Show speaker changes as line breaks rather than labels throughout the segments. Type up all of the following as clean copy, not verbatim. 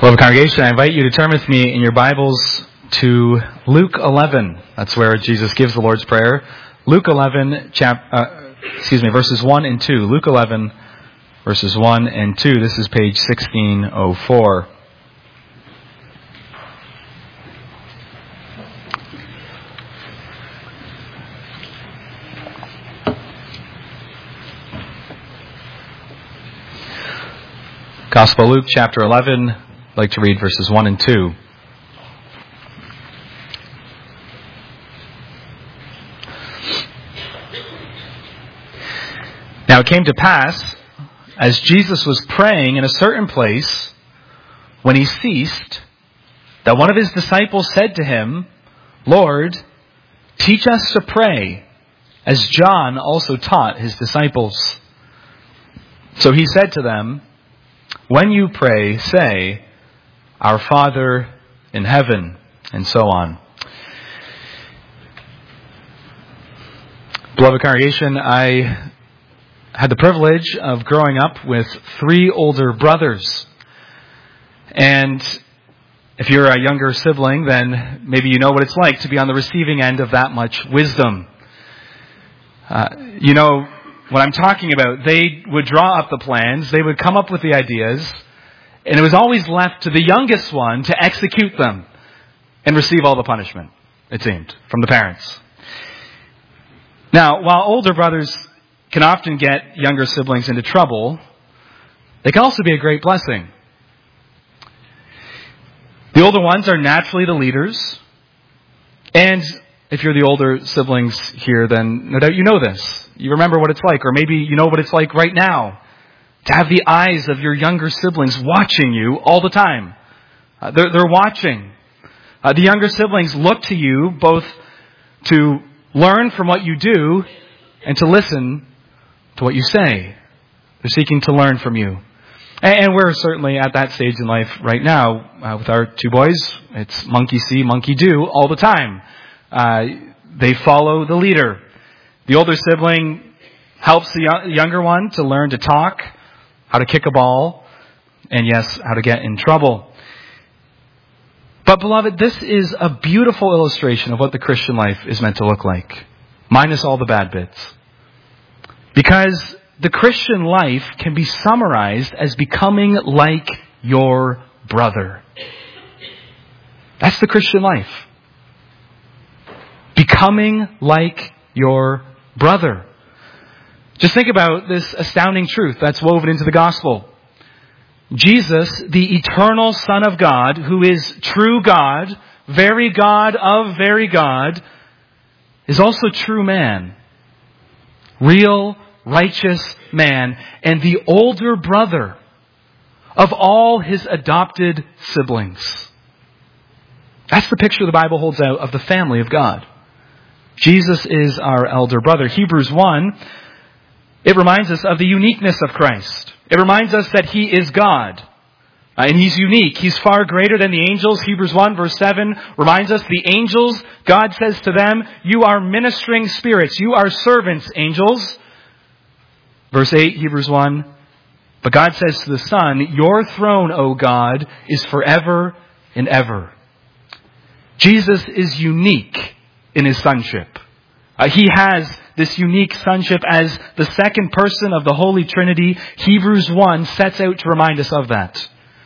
Beloved congregation, I invite you to turn with me in your Bibles to Luke 11. That's where Jesus gives the Lord's Prayer. Luke 11, verses 1 and 2. Luke 11, verses 1 and 2. This is page 1604. Gospel of Luke, chapter 11. I'd like to read verses 1 and 2. Now it came to pass, as Jesus was praying in a certain place, when he ceased, that one of his disciples said to him, "Lord, teach us to pray, as John also taught his disciples." So he said to them, "When you pray, say, 'Our Father in heaven,'" and so on. Beloved congregation, I had the privilege of growing up with 3 older brothers. And if you're a younger sibling, then maybe you know what it's like to be on the receiving end of that much wisdom. You know what I'm talking about. They would draw up the plans, they would come up with the ideas, and it was always left to the youngest one to execute them and receive all the punishment, it seemed, from the parents. Now, while older brothers can often get younger siblings into trouble, they can also be a great blessing. The older ones are naturally the leaders, and if you're the older siblings here, then no doubt you know this. You remember what it's like, or maybe you know what it's like right now, to have the eyes of your younger siblings watching you all the time. They're watching. The younger siblings look to you both to learn from what you do and to listen to what you say. They're seeking to learn from you. And we're certainly at that stage in life right now. With our 2 boys, it's monkey see, monkey do all the time. They follow the leader. The older sibling helps the younger one to learn to talk, how to kick a ball, and yes, how to get in trouble. But beloved, this is a beautiful illustration of what the Christian life is meant to look like, minus all the bad bits. Because the Christian life can be summarized as becoming like your brother. That's the Christian life. Becoming like your brother. Just think about this astounding truth that's woven into the gospel. Jesus, the eternal Son of God, who is true God, very God of very God, is also true man. Real, righteous man, and the older brother of all his adopted siblings. That's the picture the Bible holds out of the family of God. Jesus is our elder brother. Hebrews 1, it reminds us of the uniqueness of Christ. It reminds us that He is God. And He's unique. He's far greater than the angels. Hebrews 1 verse 7 reminds us the angels, God says to them, "You are ministering spirits. You are servants, angels." Verse 8, Hebrews 1, but God says to the Son, "Your throne, O God, is forever and ever." Jesus is unique in His sonship. He has this unique sonship as the second person of the Holy Trinity. Hebrews 1 sets out to remind us of that.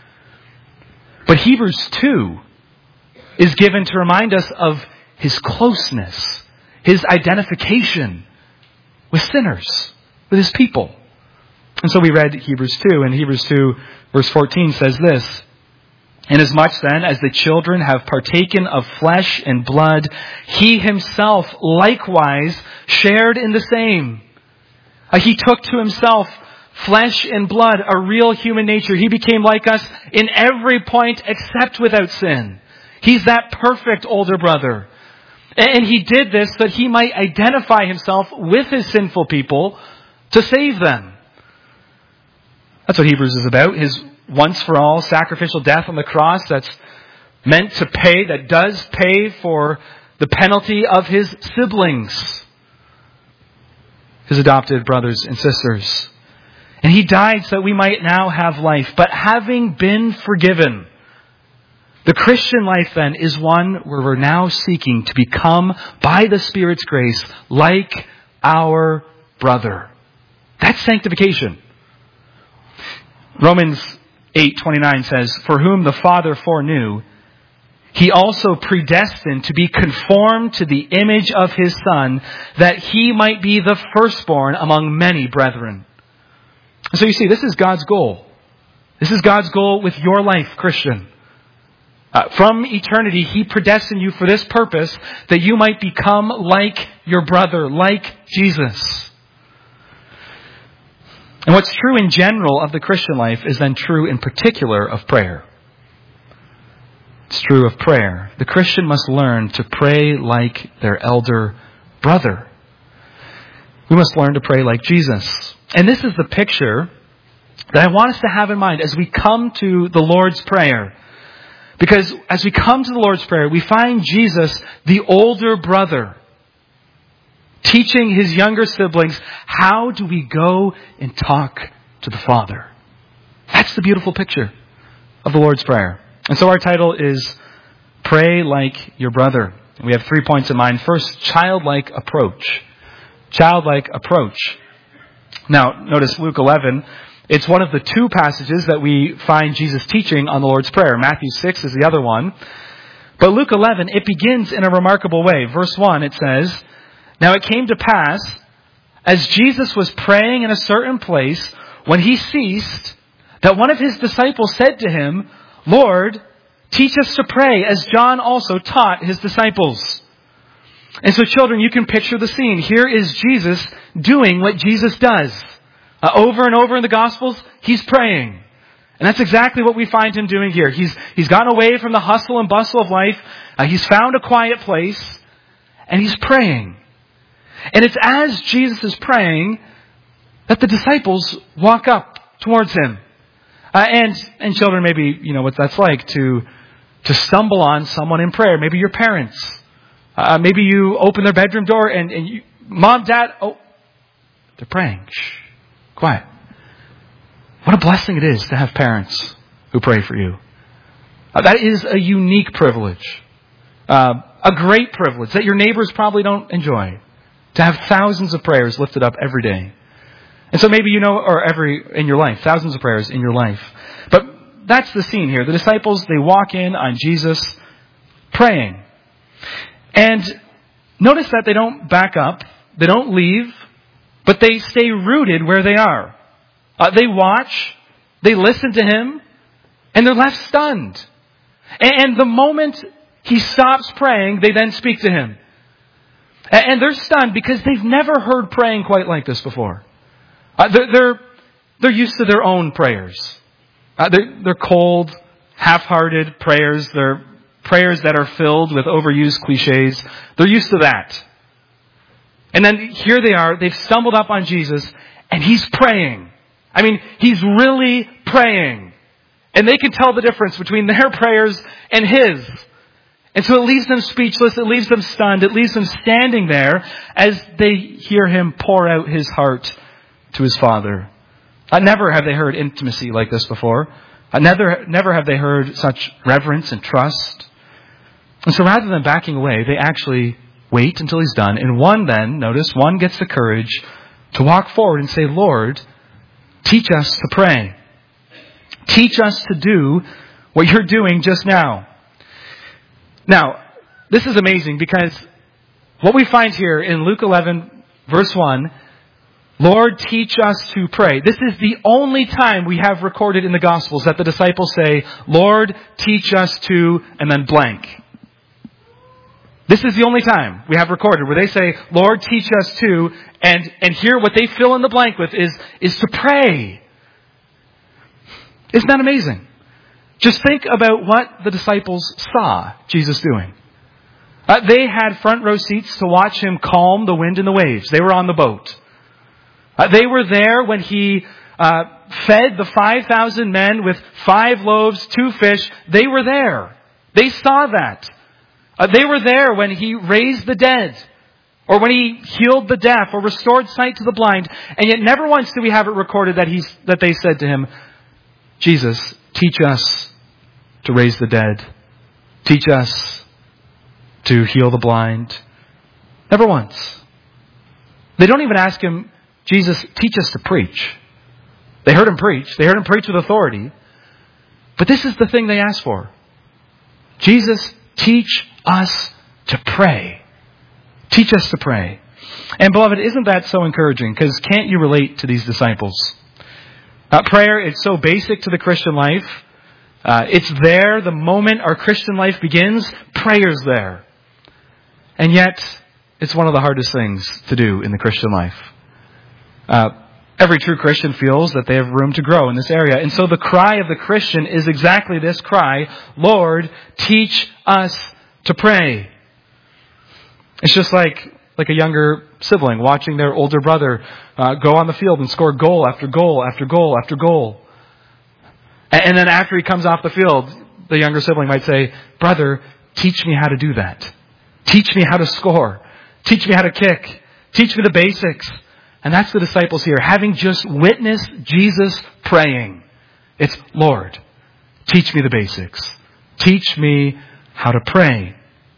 But Hebrews 2 is given to remind us of His closeness, His identification with sinners, with His people. And so we read Hebrews 2, and Hebrews 2 verse 14 says this, "Inasmuch then as the children have partaken of flesh and blood, He Himself likewise shared in the same." He took to Himself flesh and blood, a real human nature. He became like us in every point except without sin. He's that perfect older brother. And He did this so that He might identify Himself with His sinful people to save them. That's what Hebrews is about. His once for all sacrificial death on the cross that's meant to pay, that does pay for the penalty of His siblings, His adopted brothers and sisters. And He died so that we might now have life. But having been forgiven, The Christian life then is one where we're now seeking to become, by the Spirit's grace, like our brother. That's sanctification. Romans 8:29 says, "For whom the Father foreknew, He also predestined to be conformed to the image of His Son, that He might be the firstborn among many brethren." So you see, this is God's goal. This is God's goal with your life, Christian. From eternity, He predestined you for this purpose, that you might become like your brother, like Jesus. And what's true in general of the Christian life is then true in particular of prayer. It's true of prayer. The Christian must learn to pray like their elder brother. We must learn to pray like Jesus. And this is the picture that I want us to have in mind as we come to the Lord's Prayer. Because as we come to the Lord's Prayer, we find Jesus, the older brother, teaching his younger siblings, how do we go and talk to the Father? That's the beautiful picture of the Lord's Prayer. And so our title is Pray Like Your Brother. And we have 3 points in mind. First, childlike approach. Childlike approach. Now, notice Luke 11. It's one of the 2 passages that we find Jesus teaching on the Lord's Prayer. Matthew 6 is the other one. But Luke 11, it begins in a remarkable way. Verse 1, it says, "Now it came to pass, as Jesus was praying in a certain place, when he ceased, that one of his disciples said to him, 'Lord, teach us to pray, as John also taught his disciples.'" And so children, you can picture the scene. Here is Jesus doing what Jesus does. Over and over in the Gospels, he's praying. And that's exactly what we find him doing here. He's gotten away from the hustle and bustle of life. He's found a quiet place. And he's praying. And it's as Jesus is praying that the disciples walk up towards him. And children, maybe you know what that's like to stumble on someone in prayer. Maybe your parents. Maybe you open their bedroom door and you, Mom, Dad, oh, they're praying. Shh. Quiet. What a blessing it is to have parents who pray for you. That is a unique privilege. A great privilege that your neighbors probably don't enjoy. To have thousands of prayers lifted up every day. And so maybe you know, or in your life, thousands of prayers in your life. But that's the scene here. The disciples, they walk in on Jesus praying. And notice that they don't back up. They don't leave. But they stay rooted where they are. They watch, they listen to him, and they're left stunned. And the moment he stops praying, they then speak to him. And they're stunned because they've never heard praying quite like this before. They're used to their own prayers. They're cold, half-hearted prayers. They're prayers that are filled with overused cliches. They're used to that. And then here they are, they've stumbled up on Jesus, and he's praying. I mean, he's really praying. And they can tell the difference between their prayers and his. And so it leaves them speechless, it leaves them stunned, it leaves them standing there as they hear him pour out his heart to his Father. Never have they heard intimacy like this before. Never have they heard such reverence and trust. And so rather than backing away, they actually wait until he's done. And one gets the courage to walk forward and say, "Lord, teach us to pray. Teach us to do what you're doing just now." Now, this is amazing because what we find here in Luke 11, verse 1, "Lord, teach us to pray." This is the only time we have recorded in the Gospels that the disciples say, "Lord, teach us to," and then blank. This is the only time we have recorded where they say, "Lord, teach us to," and here what they fill in the blank with is to pray. Isn't that amazing? Just think about what the disciples saw Jesus doing. They had front row seats to watch him calm the wind and the waves. They were on the boat. They were there when he fed the 5,000 men with 5 loaves, 2 fish. They were there. They saw that. They were there when he raised the dead, or when he healed the deaf, or restored sight to the blind. And yet never once do we have it recorded that they said to him, "Jesus, teach us to raise the dead." teach us to heal the blind. Never once. They don't even ask him, Jesus, teach us to preach. They heard him preach. They heard him preach with authority. But this is the thing they ask for. Jesus, teach us to pray. Teach us to pray. And beloved, isn't that so encouraging? Because can't you relate to these disciples? Prayer, it's so basic to the Christian life. It's there the moment our Christian life begins. Prayer's there. And yet, it's one of the hardest things to do in the Christian life. Every true Christian feels that they have room to grow in this area. And so the cry of the Christian is exactly this cry, Lord, teach us to pray. It's just like a younger sibling watching their older brother go on the field and score goal after goal after goal after goal. And then after he comes off the field, the younger sibling might say, brother, teach me how to do that. Teach me how to score. Teach me how to kick. Teach me the basics. And that's the disciples here. Having just witnessed Jesus praying, it's, Lord, teach me the basics. Teach me how to pray.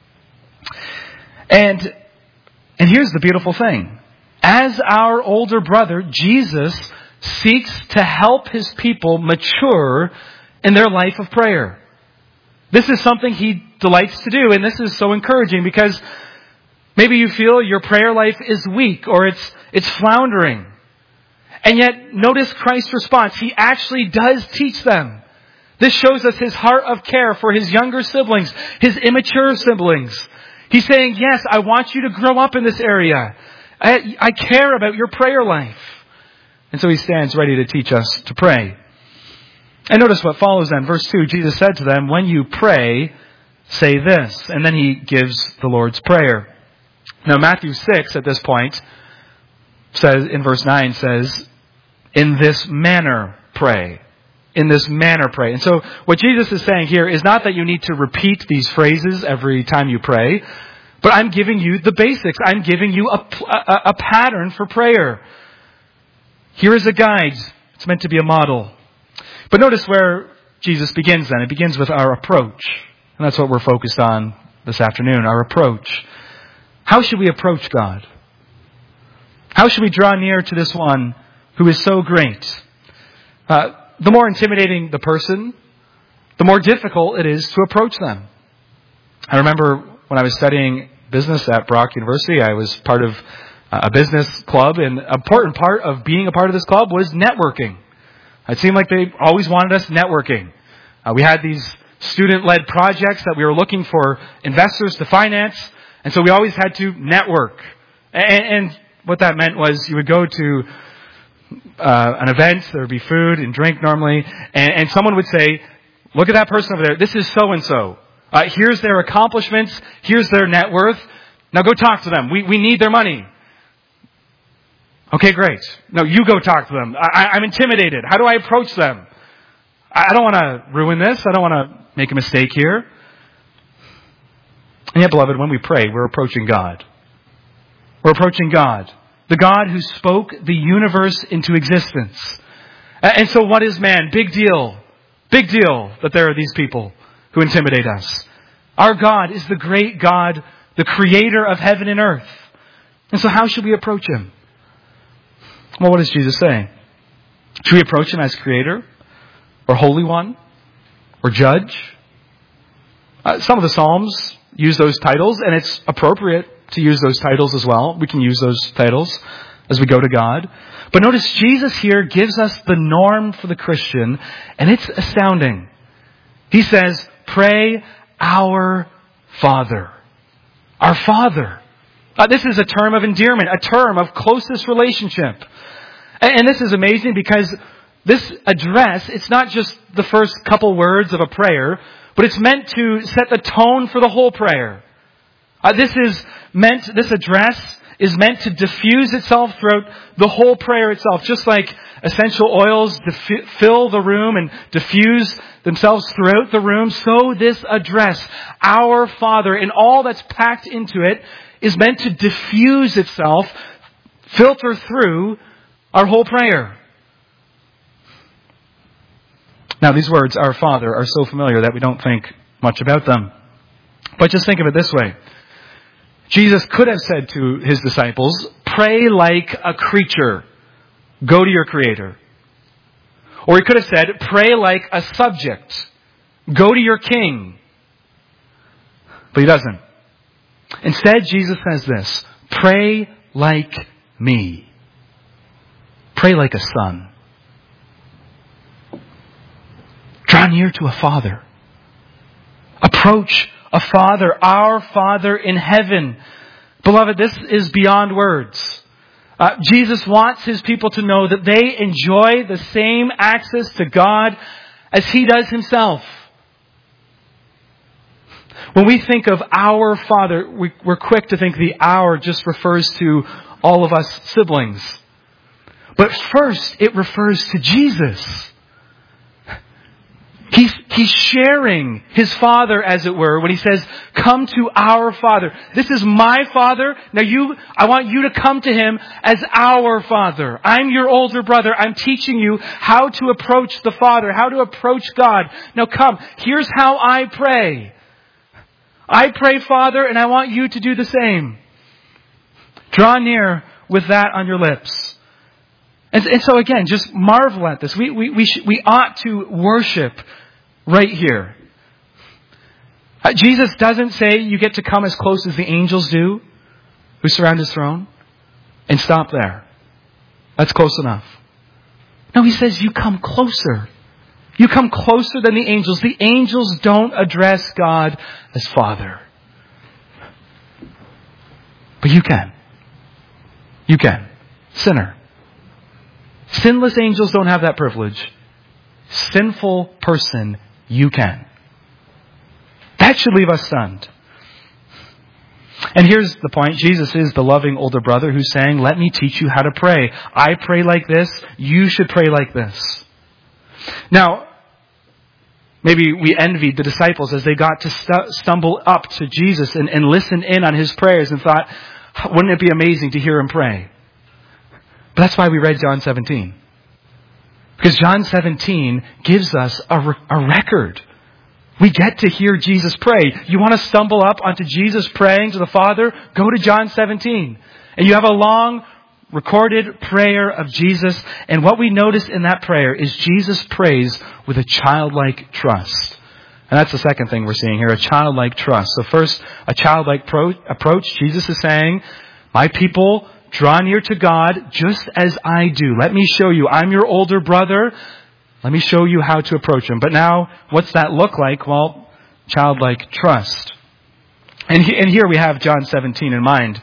And here's the beautiful thing. As our older brother, Jesus seeks to help his people mature in their life of prayer. This is something he delights to do, and this is so encouraging because maybe you feel your prayer life is weak or it's floundering. And yet, notice Christ's response. He actually does teach them. This shows us his heart of care for his younger siblings, his immature siblings. He's saying, yes, I want you to grow up in this area. I care about your prayer life. And so he stands ready to teach us to pray. And notice what follows then. Verse 2, Jesus said to them, when you pray, say this. And then he gives the Lord's Prayer. Now Matthew 6 at this point says, in verse 9 says, in this manner pray. In this manner pray. And so what Jesus is saying here is not that you need to repeat these phrases every time you pray, but I'm giving you the basics. I'm giving you a pattern for prayer. Here is a guide. It's meant to be a model. But notice where Jesus begins then. It begins with our approach. And that's what we're focused on this afternoon, our approach. How should we approach God? How should we draw near to this one who is so great? The more intimidating the person, the more difficult it is to approach them. I remember when I was studying business at Brock University, I was part of a business club, and an important part of being a part of this club was networking. It seemed like they always wanted us networking. We had these student-led projects that we were looking for investors to finance, and so we always had to network. And what that meant was you would go to an event, there would be food and drink normally, and someone would say, look at that person over there, this is so-and-so. Here's their accomplishments, here's their net worth, now go talk to them, we need their money. Okay, great. No, you go talk to them. I'm intimidated. How do I approach them? I don't want to ruin this, I don't want to make a mistake here. And yet, beloved, when we pray, we're approaching God. We're approaching God. The God who spoke the universe into existence. And so what is man? Big deal. Big deal that there are these people who intimidate us. Our God is the great God, the creator of heaven and earth. And so how should we approach him? Well, what does Jesus say? Should we approach him as creator? Or Holy One? Or Judge? Some of the Psalms use those titles, and it's appropriate to use those titles as well. We can use those titles as we go to God. But notice Jesus here gives us the norm for the Christian, and it's astounding. He says, pray our Father. Our Father. This is a term of endearment, a term of closest relationship. And this is amazing because this address, it's not just the first couple words of a prayer, but it's meant to set the tone for the whole prayer. This address is meant to diffuse itself throughout the whole prayer itself. Just like essential oils fill the room and diffuse themselves throughout the room, so this address, our Father, and all that's packed into it, is meant to diffuse itself, filter through our whole prayer. Now, these words, our Father, are so familiar that we don't think much about them. But just think of it this way. Jesus could have said to his disciples, pray like a creature. Go to your Creator. Or he could have said, pray like a subject. Go to your King. But he doesn't. Instead, Jesus says this, pray like me. Pray like a son. Draw near to a Father. Approach a Father, our Father in heaven. Beloved, this is beyond words. Jesus wants His people to know that they enjoy the same access to God as He does Himself. When we think of our Father, we're quick to think the our just refers to all of us siblings. But first, it refers to Jesus. He's sharing His Father, as it were, when He says, come to our Father. This is my Father. Now I want you to come to Him as our Father. I'm your older brother. I'm teaching you how to approach the Father, how to approach God. Now come, here's how I pray. I pray, Father, and I want you to do the same. Draw near with that on your lips. And so again, just marvel at this. We ought to worship right here. Jesus doesn't say you get to come as close as the angels do who surround His throne and stop there. That's close enough. No, He says you come closer. You come closer than the angels. The angels don't address God as Father. But you can. You can. Sinner. Sinless angels don't have that privilege. Sinful person, you can. That should leave us stunned. And here's the point. Jesus is the loving older brother who's saying, let me teach you how to pray. I pray like this. You should pray like this. Now, maybe we envied the disciples as they got to stumble up to Jesus and listen in on His prayers and thought, wouldn't it be amazing to hear Him pray? But that's why we read John 17. Because John 17 gives us a record. We get to hear Jesus pray. You want to stumble up onto Jesus praying to the Father? Go to John 17. And you have a long recorded prayer of Jesus. And what we notice in that prayer is Jesus prays with a childlike trust. And that's the second thing we're seeing here, a childlike trust. So first, a childlike approach. Jesus is saying, my people, draw near to God just as I do. Let me show you. I'm your older brother. Let me show you how to approach Him. But now, what's that look like? Well, childlike trust. And here we have John 17 in mind.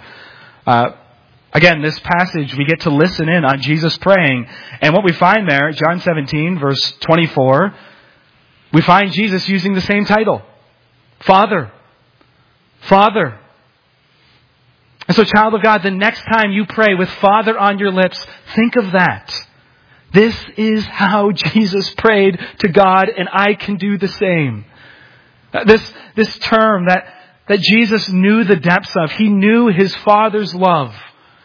Again, this passage, we get to listen in on Jesus praying. And what we find there, John 17, verse 24, we find Jesus using the same title. Father. Father. And so, child of God, the next time you pray with Father on your lips, think of that. This is how Jesus prayed to God, and I can do the same. This term that Jesus knew the depths of. He knew His Father's love.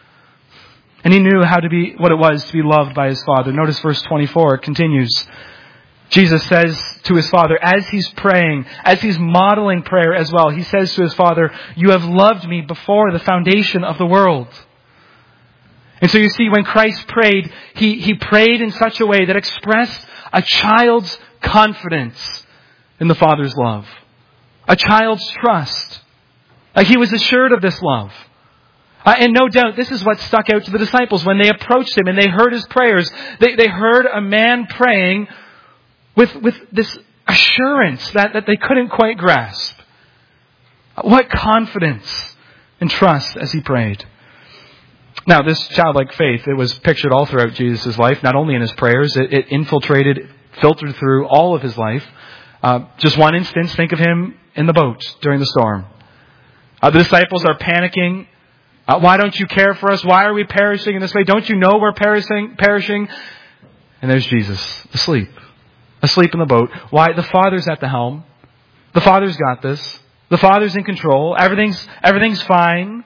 And He knew what it was to be loved by His Father. Notice verse 24, it continues. Jesus says to His Father, as He's praying, as He's modeling prayer as well, He says to His Father, you have loved me before the foundation of the world. And so you see, when Christ prayed, He prayed in such a way that expressed a child's confidence in the Father's love. A child's trust. He was assured of this love. And no doubt this is what stuck out to the disciples when they approached Him and they heard His prayers. They heard a man praying with this assurance that they couldn't quite grasp. What confidence and trust as He prayed. Now, this childlike faith, it was pictured all throughout Jesus' life, not only in His prayers. It filtered through all of His life. Just one instance, think of Him in the boat during the storm. The disciples are panicking. Why don't you care for us? Why are we perishing in this way? Don't you know we're perishing? And there's Jesus, asleep in the boat. Why? The Father's at the helm. The Father's got this. The Father's in control. Everything's fine.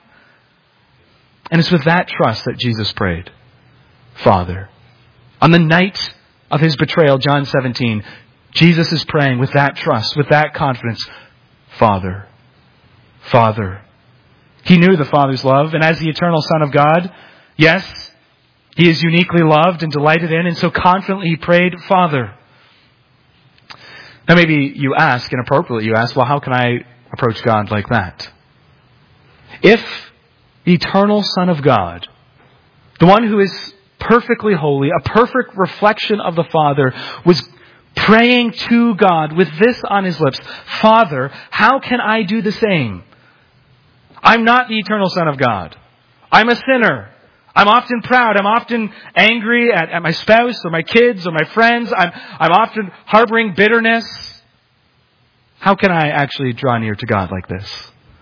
And it's with that trust that Jesus prayed. Father. On the night of His betrayal, John 17, Jesus is praying with that trust, with that confidence. Father. Father. He knew the Father's love, and as the eternal Son of God, yes, He is uniquely loved and delighted in, and so confidently He prayed, Father. Now maybe you ask, and appropriately you ask, well, how can I approach God like that? If the eternal Son of God, the one who is perfectly holy, a perfect reflection of the Father, was praying to God with this on His lips, Father, how can I do the same? I'm not the eternal Son of God. I'm a sinner. I'm often proud. I'm often angry at my spouse or my kids or my friends. I'm often harboring bitterness. How can I actually draw near to God like this?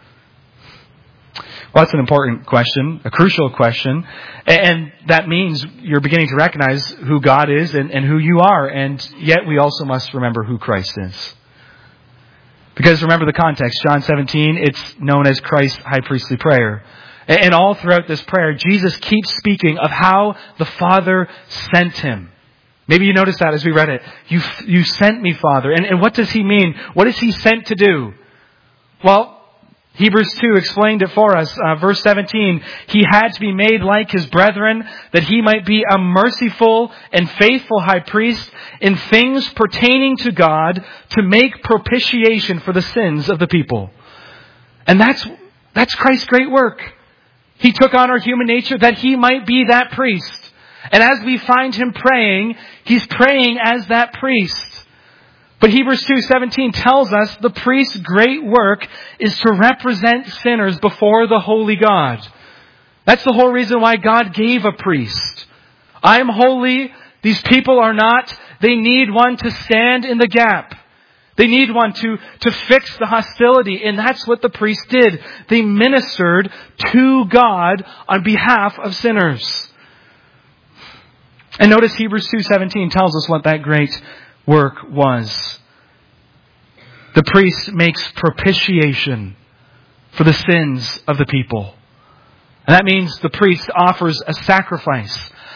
Well, that's an important question, a crucial question. And that means you're beginning to recognize who God is and who you are. And yet we also must remember who Christ is. Because remember the context, John 17, it's known as Christ's high priestly prayer. And all throughout this prayer, Jesus keeps speaking of how the Father sent Him. Maybe you noticed that as we read it. You sent me, Father. And what does He mean? What is He sent to do? Well, Hebrews 2 explained it for us. Verse 17, He had to be made like His brethren, that He might be a merciful and faithful high priest in things pertaining to God, to make propitiation for the sins of the people. And that's Christ's great work. He took on our human nature that He might be that priest. And as we find Him praying, He's praying as that priest. But Hebrews 2:17 tells us the priest's great work is to represent sinners before the holy God. That's the whole reason why God gave a priest. I'm holy, these people are not. They need one to stand in the gap. They need one to fix the hostility. And that's what the priest did. They ministered to God on behalf of sinners. And notice Hebrews 2:17 tells us what that great work was. The priest makes propitiation for the sins of the people. And that means the priest offers a sacrifice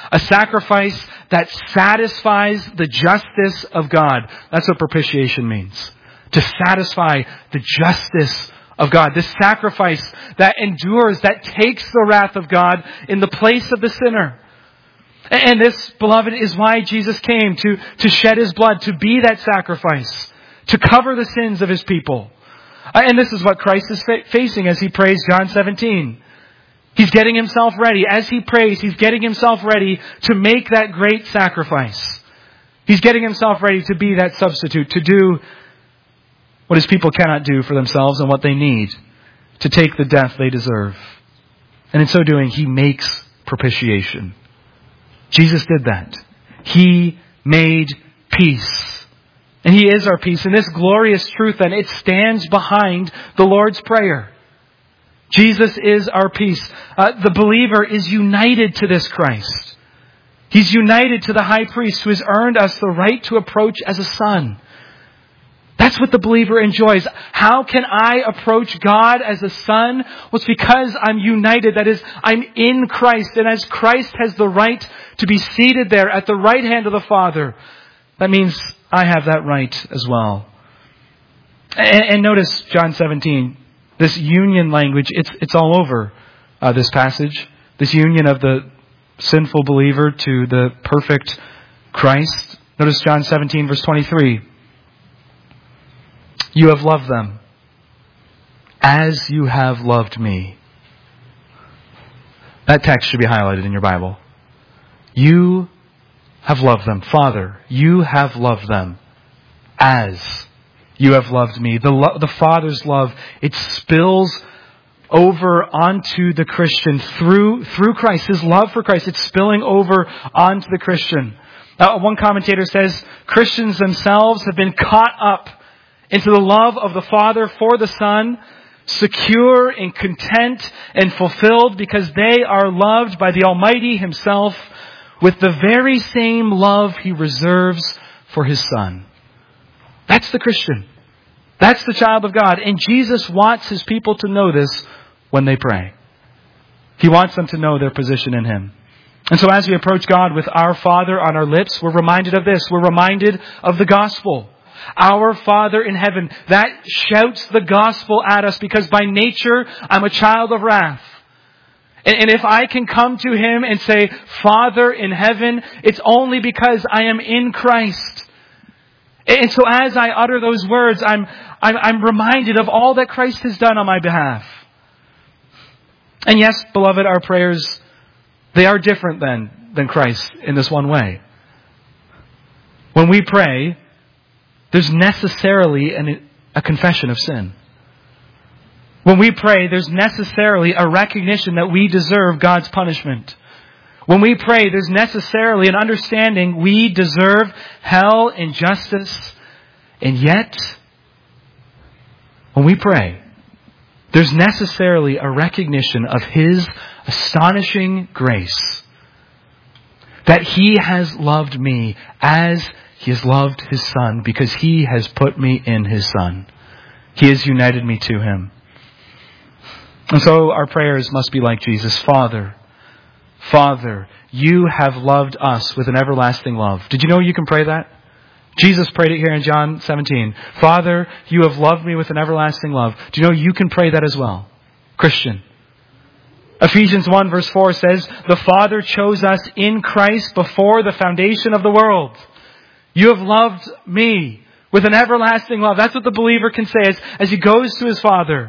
that satisfies the justice of God. That's what propitiation means. To satisfy the justice of God. This sacrifice that endures, that takes the wrath of God in the place of the sinner. And this, beloved, is why Jesus came to shed His blood, to be that sacrifice, to cover the sins of His people. And this is what Christ is facing as He prays John 17. He's getting Himself ready. As He prays, He's getting Himself ready to make that great sacrifice. He's getting Himself ready to be that substitute, to do what His people cannot do for themselves and what they need, to take the death they deserve. And in so doing, He makes propitiation. Jesus did that. He made peace. And He is our peace. And this glorious truth, then, it stands behind the Lord's Prayer. Jesus is our peace. The believer is united to this Christ. He's united to the high priest who has earned us the right to approach as a son. That's what the believer enjoys. How can I approach God as a son? Well, it's because I'm united. That is, I'm in Christ. And as Christ has the right to be seated there at the right hand of the Father, that means I have that right as well. And notice John 17. This union language, it's all over this passage. This union of the sinful believer to the perfect Christ. Notice John 17, verse 23. You have loved them as you have loved me. That text should be highlighted in your Bible. You have loved them. Father, you have loved them as you have loved me. The Father's love, it spills over onto the Christian through Christ. His love for Christ, it's spilling over onto the Christian. One commentator says, Christians themselves have been caught up into the love of the Father for the Son, secure and content and fulfilled because they are loved by the Almighty Himself with the very same love He reserves for His Son. That's the Christian. That's the child of God. And Jesus wants His people to know this when they pray. He wants them to know their position in Him. And so as we approach God with our Father on our lips, we're reminded of this. We're reminded of the gospel. Our Father in heaven. That shouts the gospel at us because by nature I'm a child of wrath. And if I can come to Him and say, Father in heaven, it's only because I am in Christ. And so as I utter those words, I'm reminded of all that Christ has done on my behalf. And yes, beloved, our prayers, they are different than Christ in this one way. When we pray, there's necessarily a confession of sin. When we pray, there's necessarily a recognition that we deserve God's punishment. When we pray, there's necessarily an understanding we deserve hell and justice. And yet, when we pray, there's necessarily a recognition of His astonishing grace. That He has loved me as He has loved His Son because He has put me in His Son. He has united me to Him. And so our prayers must be like Jesus. Father, Father, You have loved us with an everlasting love. Did you know you can pray that? Jesus prayed it here in John 17. Father, You have loved me with an everlasting love. Do you know you can pray that as well? Christian. Ephesians 1 verse 4 says, the Father chose us in Christ before the foundation of the world. You have loved me with an everlasting love. That's what the believer can say as he goes to his Father.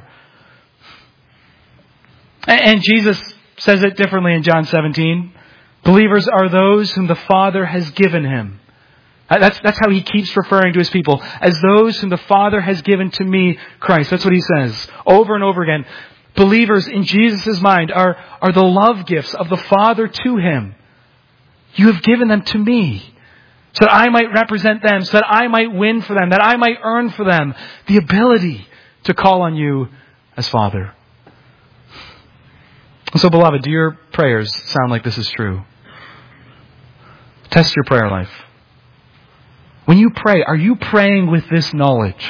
And Jesus says it differently in John 17. Believers are those whom the Father has given Him. That's how He keeps referring to His people. As those whom the Father has given to me, Christ. That's what He says over and over again. Believers in Jesus' mind are the love gifts of the Father to Him. You have given them to me so that I might represent them, so that I might win for them, that I might earn for them the ability to call on You as Father. So, beloved, do your prayers sound like this is true? Test your prayer life. When you pray, are you praying with this knowledge?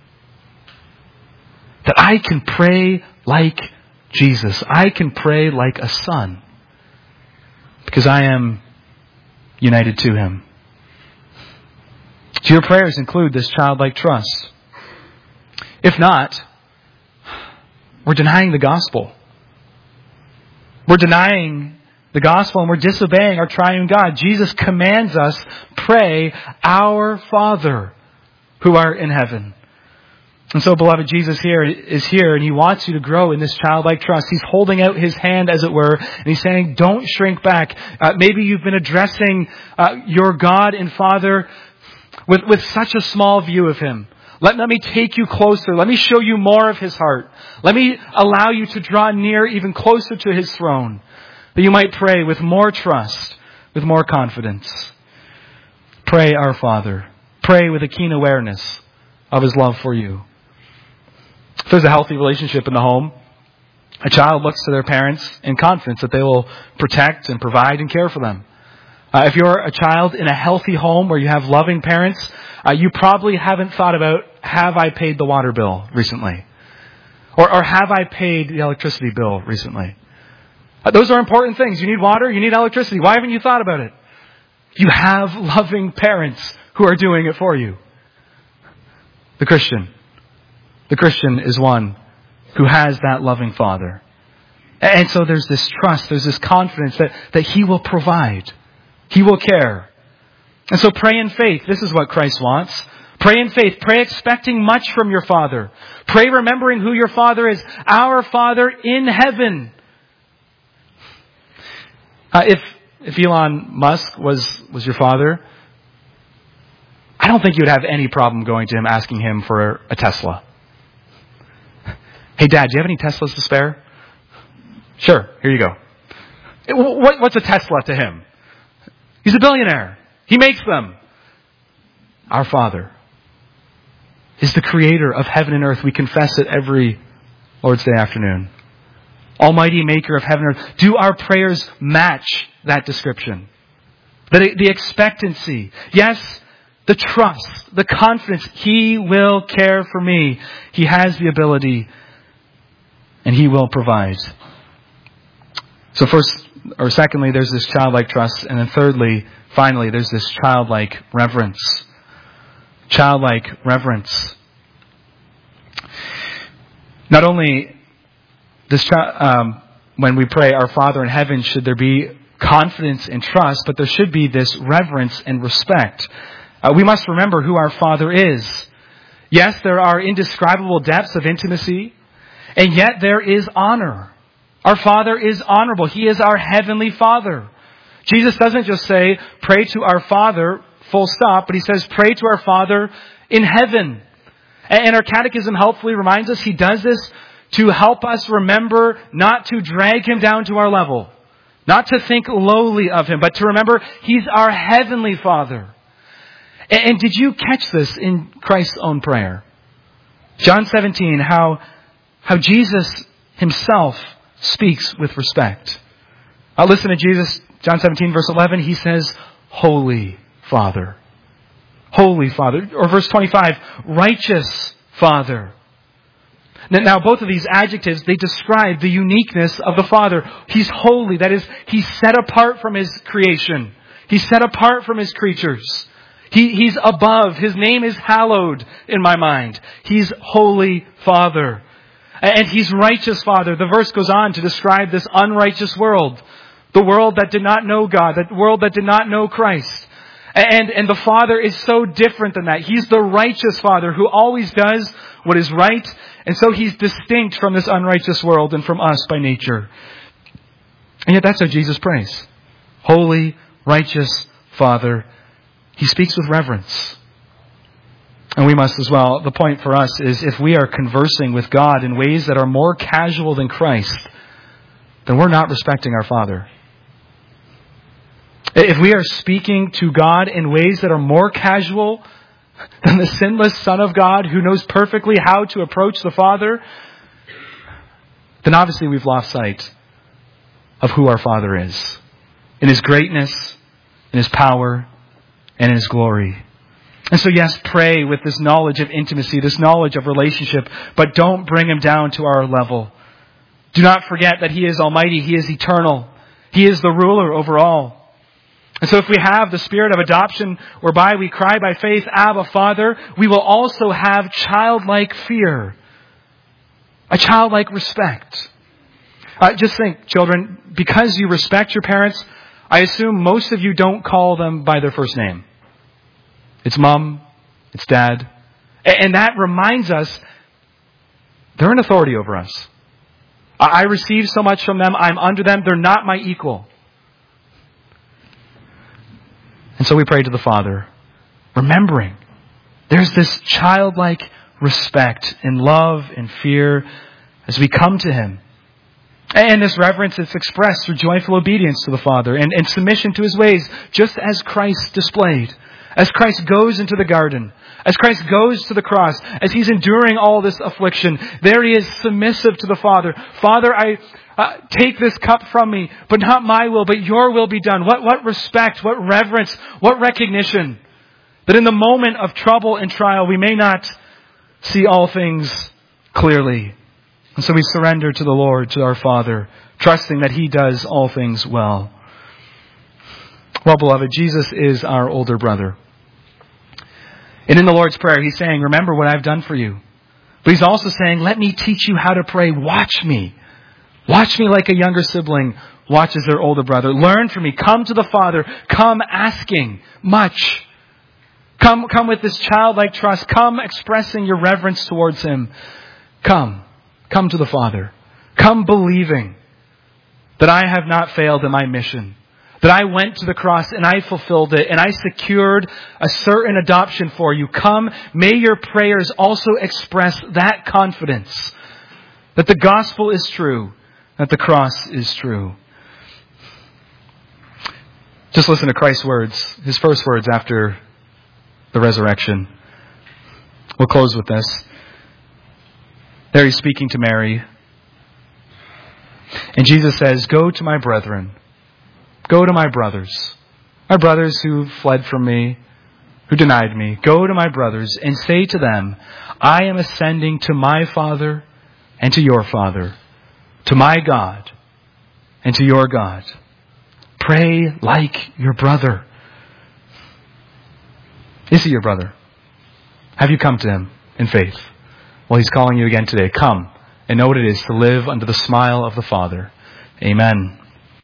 That I can pray like Jesus. I can pray like a son. Because I am united to Him. Do your prayers include this childlike trust? If not, we're denying the gospel. We're denying the gospel and we're disobeying our triune God. Jesus commands us, pray, Our Father who art in heaven. And so, beloved, Jesus is here and He wants you to grow in this childlike trust. He's holding out His hand, as it were, and He's saying, don't shrink back. Maybe you've been addressing your God and Father with such a small view of Him. Let me take you closer. Let me show you more of His heart. Let me allow you to draw near even closer to His throne. That you might pray with more trust, with more confidence. Pray, Our Father. Pray with a keen awareness of His love for you. If there's a healthy relationship in the home, a child looks to their parents in confidence that they will protect and provide and care for them. If you're a child in a healthy home where you have loving parents, you probably haven't thought about, have I paid the water bill recently? Or have I paid the electricity bill recently? Those are important things. You need water, you need electricity. Why haven't you thought about it? You have loving parents who are doing it for you. The Christian is one who has that loving Father. And so there's this trust, there's this confidence that He will provide. He will care. And so pray in faith. This is what Christ wants. Pray in faith. Pray expecting much from your Father. Pray remembering who your Father is. Our Father in heaven. If Elon Musk was your father, I don't think you would have any problem going to him asking him for a Tesla. Hey, Dad, do you have any Teslas to spare? Sure, here you go. What's a Tesla to him? He's a billionaire. He makes them. Our Father is the creator of heaven and earth. We confess it every Lord's Day afternoon. Almighty maker of heaven and earth. Do our prayers match that description? The expectancy. Yes, the trust, the confidence. He will care for me. He has the ability and He will provide. So secondly, there's this childlike trust. And then finally, there's this childlike reverence. childlike reverence. Not only when we pray, Our Father in heaven, should there be confidence and trust, but there should be this reverence and respect. We must remember who our Father is. Yes, there are indescribable depths of intimacy, and yet there is honor. Our Father is honorable. He is our heavenly Father. Jesus doesn't just say, pray to our Father, full stop, but He says, pray to our Father in heaven. And our catechism helpfully reminds us He does this to help us remember not to drag Him down to our level, not to think lowly of Him, but to remember He's our heavenly Father. And did you catch this in Christ's own prayer? John 17, how Jesus Himself speaks with respect. Listen to Jesus, John 17, verse 11. He says, Holy Father. Holy Father. Or verse 25, Righteous Father. Now, both of these adjectives, they describe the uniqueness of the Father. He's holy. That is, He's set apart from His creation. He's set apart from His creatures. He's above. His name is hallowed in my mind. He's Holy Father. And He's Righteous Father. The verse goes on to describe this unrighteous world. The world that did not know God. The world that did not know Christ. And the Father is so different than that. He's the righteous Father who always does what is right. And so He's distinct from this unrighteous world and from us by nature. And yet that's how Jesus prays. Holy, righteous Father. He speaks with reverence. And we must as well. The point for us is if we are conversing with God in ways that are more casual than Christ, then we're not respecting our Father. If we are speaking to God in ways that are more casual than the sinless Son of God who knows perfectly how to approach the Father, then obviously we've lost sight of who our Father is. In His greatness, in His power, and in His glory. And so yes, pray with this knowledge of intimacy, this knowledge of relationship, but don't bring Him down to our level. Do not forget that He is almighty, He is eternal, He is the ruler over all. And so if we have the spirit of adoption whereby we cry by faith, Abba, Father, we will also have childlike fear, a childlike respect. Just think, children, because you respect your parents, I assume most of you don't call them by their first name. It's Mom, it's Dad. And that reminds us they're an authority over us. I receive so much from them, I'm under them, they're not my equal. And so we pray to the Father, remembering there's this childlike respect and love and fear as we come to Him. And this reverence is expressed through joyful obedience to the Father and submission to His ways, just as Christ displayed. As Christ goes into the garden, as Christ goes to the cross, as He's enduring all this affliction, there He is submissive to the Father. Father, I take this cup from me, but not my will, but your will be done. What respect, what reverence, what recognition that in the moment of trouble and trial, we may not see all things clearly. And so we surrender to the Lord, to our Father, trusting that He does all things well. Well, beloved, Jesus is our older brother. And in the Lord's Prayer, He's saying, remember what I've done for you. But He's also saying, let me teach you how to pray. Watch me. Watch me like a younger sibling watches their older brother. Learn from me. Come to the Father. Come asking much. Come with this childlike trust. Come expressing your reverence towards Him. Come to the Father. Come believing that I have not failed in my mission. That I went to the cross and I fulfilled it and I secured a certain adoption for you. Come, may your prayers also express that confidence that the gospel is true, that the cross is true. Just listen to Christ's words, His first words after the resurrection. We'll close with this. There He's speaking to Mary. And Jesus says, go to my brethren. Go to my brothers who fled from me, who denied me. Go to my brothers and say to them, I am ascending to my Father and to your Father, to my God and to your God. Pray like your brother. Is He your brother? Have you come to Him in faith? Well, He's calling you again today. Come and know what it is to live under the smile of the Father. Amen.